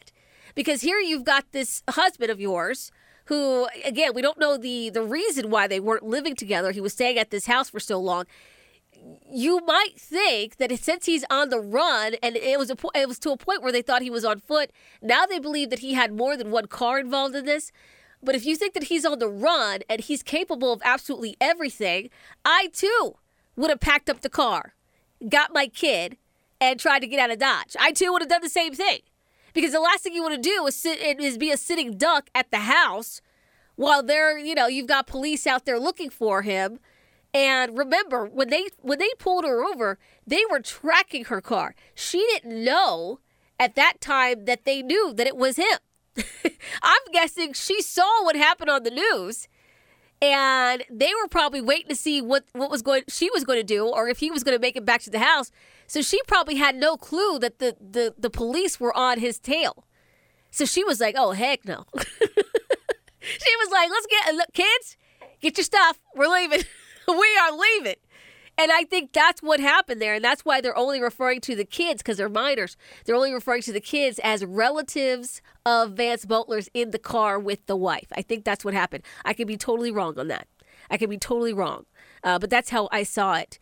Because here you've got this husband of yours who, again, we don't know the reason why they weren't living together. He was staying at this house for so long. You might think that since he's on the run, and it was to a point where they thought he was on foot, now they believe that he had more than one car involved in this. But if you think that he's on the run and he's capable of absolutely everything, I too would have packed up the car, got my kid, and tried to get out of Dodge. I too would have done the same thing. Because the last thing you want to do is be a sitting duck at the house while you've got police out there looking for him. And remember, when they pulled her over, they were tracking her car. She didn't know at that time that they knew that it was him. I'm guessing she saw what happened on the news, and they were probably waiting to see what she was going to do, or if he was going to make it back to the house. So she probably had no clue that the police were on his tail. So she was like, "Oh heck no!" She was like, "Look, kids, get your stuff. We're leaving. We are leaving." And I think that's what happened there. And that's why they're only referring to the kids, because they're minors. They're only referring to the kids as relatives of Vance Boatler's in the car with the wife. I think that's what happened. I could be totally wrong on that. I could be totally wrong. But that's how I saw it.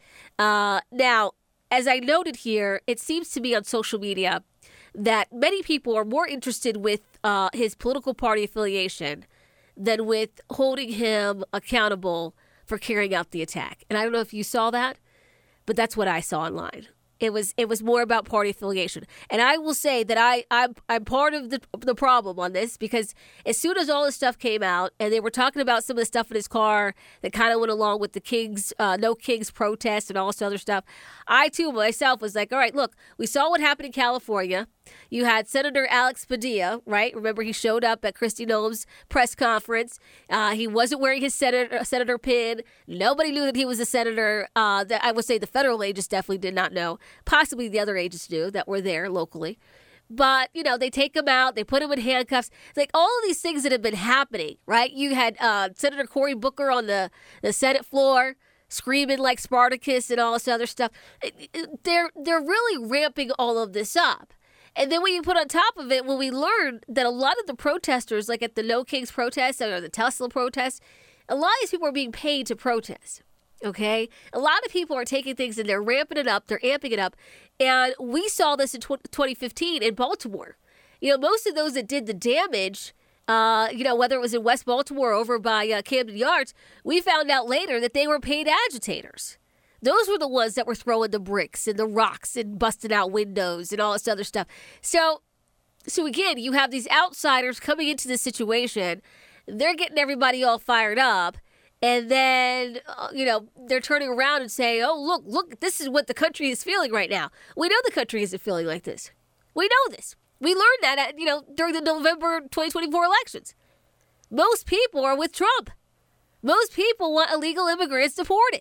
Now, as I noted here, it seems to me on social media that many people are more interested with his political party affiliation than with holding him accountable for carrying out the attack. And I don't know if you saw that, but that's what I saw online. It was more about party affiliation. And I will say that I'm part of the problem on this, because as soon as all this stuff came out and they were talking about some of the stuff in his car that kind of went along with the Kings, No Kings protest and all this other stuff, I too myself was like, all right, look, we saw what happened in California. You had Senator Alex Padilla, right? Remember, he showed up at Kristi Noem's press conference. He wasn't wearing his senator pin. Nobody knew that he was a senator. I would say the federal agents definitely did not know. Possibly the other agents knew that were there locally. But, they take him out. They put him in handcuffs. Like all of these things that have been happening, right? You had Senator Cory Booker on the Senate floor screaming like Spartacus and all this other stuff. They're really ramping all of this up. And then when you put on top of it, when we learned that a lot of the protesters, like at the No Kings protest or the Tesla protest, a lot of these people are being paid to protest, okay? A lot of people are taking things and they're ramping it up, they're amping it up. And we saw this in 2015 in Baltimore. Most of those that did the damage, whether it was in West Baltimore or over by Camden Yards, we found out later that they were paid agitators. Those were the ones that were throwing the bricks and the rocks and busting out windows and all this other stuff. So again, you have these outsiders coming into this situation. They're getting everybody all fired up. And then, they're turning around and saying, oh, look, this is what the country is feeling right now. We know the country isn't feeling like this. We know this. We learned that, during the November 2024 elections. Most people are with Trump. Most people want illegal immigrants deported.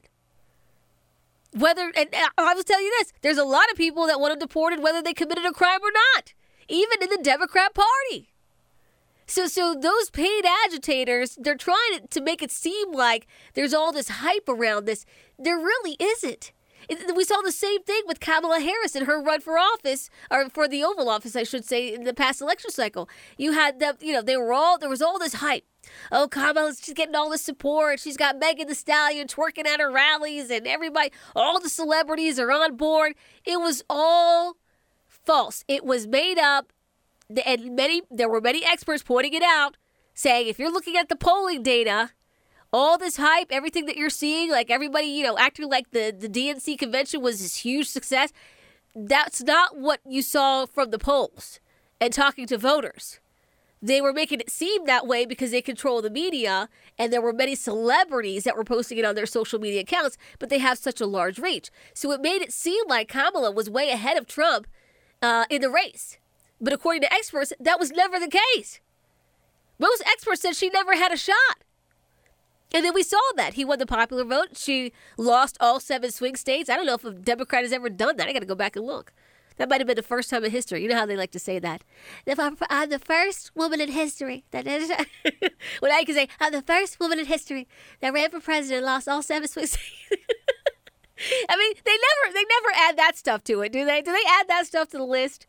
And I will tell you this, there's a lot of people that want them deported whether they committed a crime or not, even in the Democrat Party. So those paid agitators, they're trying to make it seem like there's all this hype around this. There really isn't. We saw the same thing with Kamala Harris in her run for office, or for the Oval Office, I should say, in the past election cycle. You had them, there was all this hype. Oh, Kamala's she's getting all this support. She's got Megan Thee Stallion twerking at her rallies, and everybody, all the celebrities are on board. It was all false. It was made up, and there were many experts pointing it out, saying if you're looking at the polling data, all this hype, everything that you're seeing, like everybody, acting like the DNC convention was this huge success, that's not what you saw from the polls and talking to voters. They were making it seem that way because they control the media, and there were many celebrities that were posting it on their social media accounts, but they have such a large reach. So it made it seem like Kamala was way ahead of Trump in the race. But according to experts, that was never the case. Most experts said she never had a shot. And then we saw that. He won the popular vote. She lost all 7 swing states. I don't know if a Democrat has ever done that. I got to go back and look. That might have been the first time in history. You know how they like to say that. I'm the first woman in history. When I can say, I'm the first woman in history that ran for president and lost all 7 swing states. I mean, they never add that stuff to it, do they? Do they add that stuff to the list?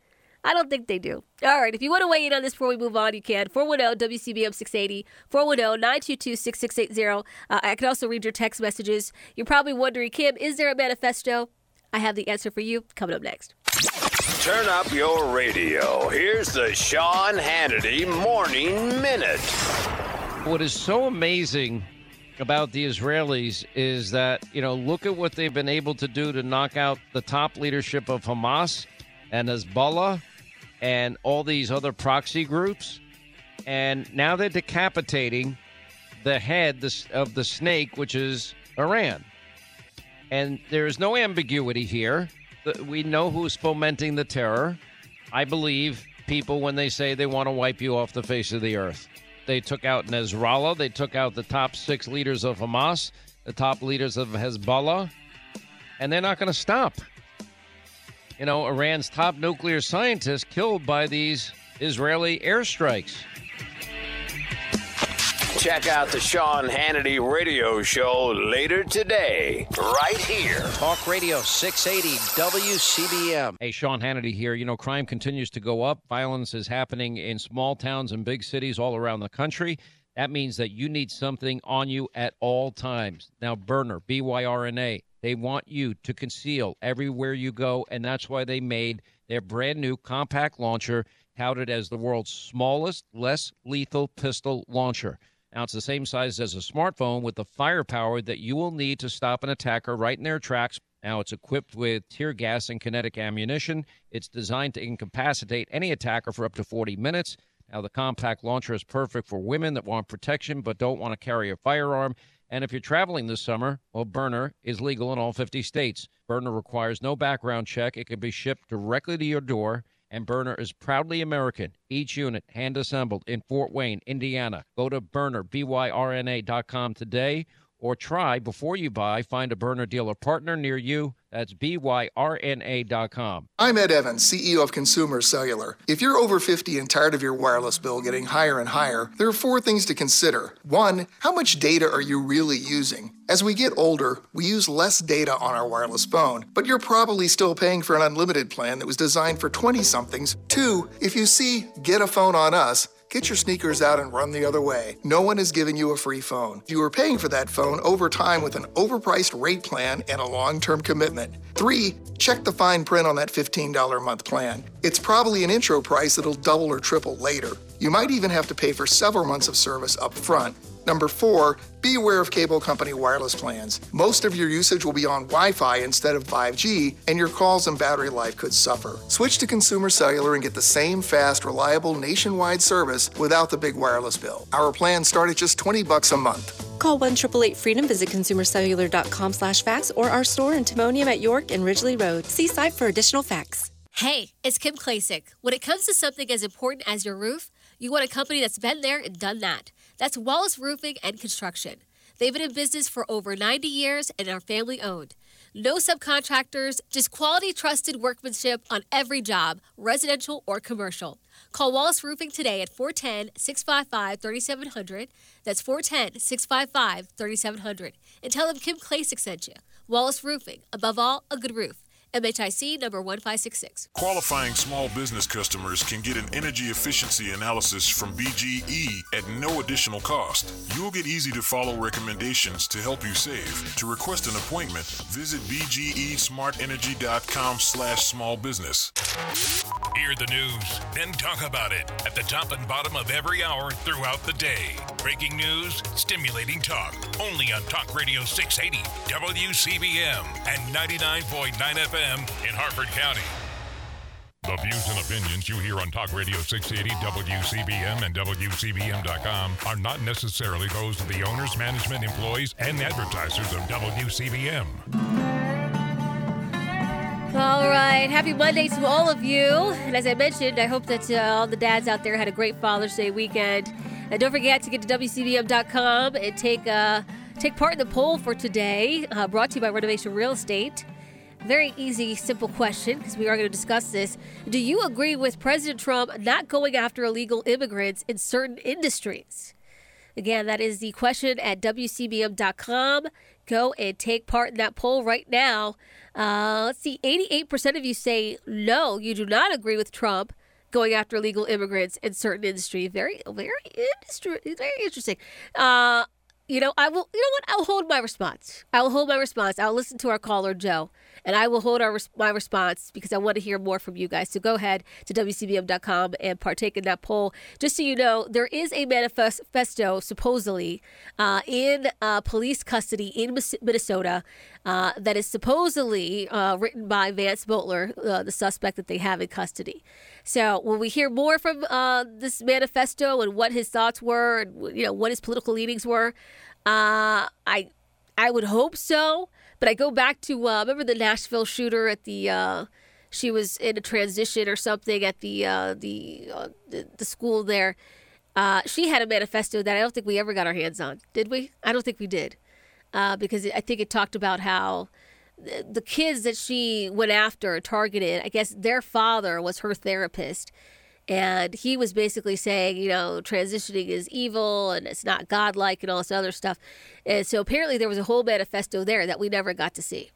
I don't think they do. All right, if you want to weigh in on this before we move on, you can. 410-WCBM-680, 410-922-6680. I can also read your text messages. You're probably wondering, Kim, is there a manifesto? I have the answer for you coming up next. Turn up your radio. Here's the Sean Hannity Morning Minute. What is so amazing about the Israelis is that, look at what they've been able to do to knock out the top leadership of Hamas and Hezbollah and all these other proxy groups. And now they're decapitating the head of the snake, which is Iran. And there is no ambiguity here. We know who's fomenting the terror. I believe people when they say they want to wipe you off the face of the earth. They took out Nasrallah. They took out the top 6 leaders of Hamas, the top leaders of Hezbollah, and they're not going to stop. Iran's top nuclear scientist killed by these Israeli airstrikes. Check out the Sean Hannity radio show later today, right here. Talk Radio 680 WCBM. Hey, Sean Hannity here. Crime continues to go up. Violence is happening in small towns and big cities all around the country. That means that you need something on you at all times. Now, Byrna, BYRNA, they want you to conceal everywhere you go, and that's why they made their brand new compact launcher, touted as the world's smallest, less lethal pistol launcher. Now, it's the same size as a smartphone with the firepower that you will need to stop an attacker right in their tracks. Now, it's equipped with tear gas and kinetic ammunition. It's designed to incapacitate any attacker for up to 40 minutes. Now, the compact launcher is perfect for women that want protection but don't want to carry a firearm. And if you're traveling this summer, well, Byrna is legal in all 50 states. Byrna requires no background check. It can be shipped directly to your door. And Byrna is proudly American. Each unit hand-assembled in Fort Wayne, Indiana. Go to Byrna, BYRNA.com today, or try, before you buy, find a Byrna dealer partner near you. That's BYRNA.com. I'm Ed Evans, CEO of Consumer Cellular. If you're over 50 and tired of your wireless bill getting higher and higher, there are 4 things to consider. 1, how much data are you really using? As we get older, we use less data on our wireless phone, but you're probably still paying for an unlimited plan that was designed for 20-somethings. 2, if you see Get a Phone on Us, get your sneakers out and run the other way. No one is giving you a free phone. You are paying for that phone over time with an overpriced rate plan and a long-term commitment. 3, check the fine print on that $15 a month plan. It's probably an intro price that'll double or triple later. You might even have to pay for several months of service up front. Number 4, be aware of cable company wireless plans. Most of your usage will be on Wi-Fi instead of 5G, and your calls and battery life could suffer. Switch to Consumer Cellular and get the same fast, reliable, nationwide service without the big wireless bill. Our plans start at just $20 a month. Call 1-888-FREEDOM, visit consumercellular.com/facts, or our store in Timonium at York and Ridgely Road. See site for additional facts. Hey, it's Kim Klasick. When it comes to something as important as your roof, you want a company that's been there and done that. That's Wallace Roofing and Construction. They've been in business for over 90 years and are family owned. No subcontractors, just quality, trusted workmanship on every job, residential or commercial. Call Wallace Roofing today at 410-655-3700. That's 410-655-3700. And tell them Kim Klasick sent you. Wallace Roofing, above all, a good roof. MHIC number 1566. Qualifying small business customers can get an energy efficiency analysis from BGE at no additional cost. You'll get easy-to-follow recommendations to help you save. To request an appointment, visit bgesmartenergy.com/smallbusiness. Hear the news, then talk about it at the top and bottom of every hour throughout the day. Breaking news, stimulating talk. Only on Talk Radio 680, WCBM, and 99.9 FM in Harford County. The views and opinions you hear on Talk Radio 680, WCBM, and WCBM.com are not necessarily those of the owners, management, employees, and advertisers of WCBM. All right. Happy Monday to all of you. And as I mentioned, I hope that all the dads out there had a great Father's Day weekend. And don't forget to get to WCBM.com and take part in the poll for today, brought to you by Renovation Real Estate. Very easy, simple question, because we are going to discuss this. Do you agree with President Trump not going after illegal immigrants in certain industries? Again, that is the question at WCBM.com. Go and take part in that poll right now. Let's see, 88% of you say no, you do not agree with Trump going after illegal immigrants in certain industries. Very interesting. You know what? I'll hold my response. I'll listen to our caller, Joe, and I will hold my response because I want to hear more from you guys. So go ahead to WCBM.com and partake in that poll. Just so you know, there is a manifesto supposedly in police custody in Minnesota that is supposedly written by Vance Butler, the suspect that they have in custody. So when we hear more from this manifesto and what his thoughts were and what his political leanings were, I would hope so. But I go back to remember the Nashville shooter at the she was in a transition or something at the school there. She had a manifesto that I don't think we ever got our hands on. Did we? I don't think we did, because I think it talked about how the kids that she went after, targeted, I guess their father was her therapist. And he was basically saying, transitioning is evil and it's not godlike and all this other stuff. And so apparently there was a whole manifesto there that we never got to see.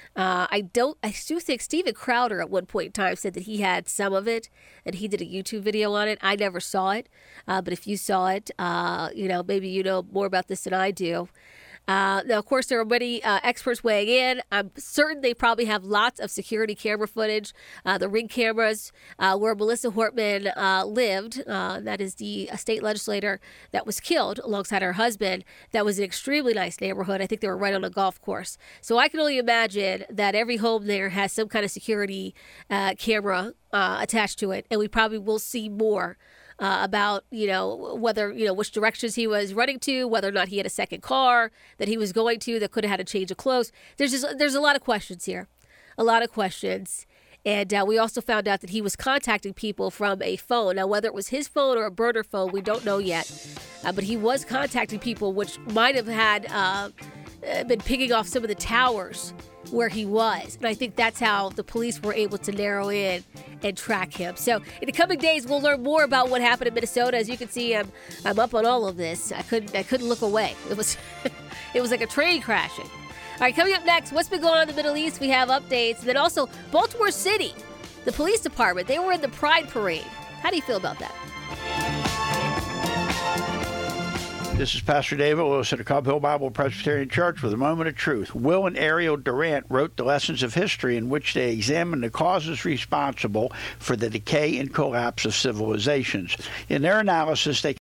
I do think Steven Crowder at one point in time said that he had some of it and he did a YouTube video on it. I never saw it. But if you saw it, maybe you know more about this than I do. Now, of course, there are many experts weighing in. I'm certain they probably have lots of security camera footage, the Ring cameras, where Melissa Hortman lived. That is the state legislator that was killed alongside her husband. That was an extremely nice neighborhood. I think they were right on a golf course. So I can only imagine that every home there has some kind of security camera attached to it. And we probably will see more about, whether, which directions he was running to, whether or not he had a second car that he was going to that could have had a change of clothes. There's a lot of questions here, And we also found out that he was contacting people from a phone. Now, whether it was his phone or a burner phone, we don't know yet. But he was contacting people, which might have had been picking off some of the towers where he was. And I think that's how the police were able to narrow in and track him. So in the coming days, we'll learn more about what happened in Minnesota. As you can see, I'm up on all of this. I couldn't look away. It was like a train crashing. All right, coming up next, what's been going on in the Middle East? We have updates. And then also Baltimore City, the police department, they were in the Pride Parade. How do you feel about that? This is Pastor David Wilson of Cobb Hill Bible Presbyterian Church with a moment of truth. Will and Ariel Durant wrote the lessons of history in which they examine the causes responsible for the decay and collapse of civilizations. In their analysis, they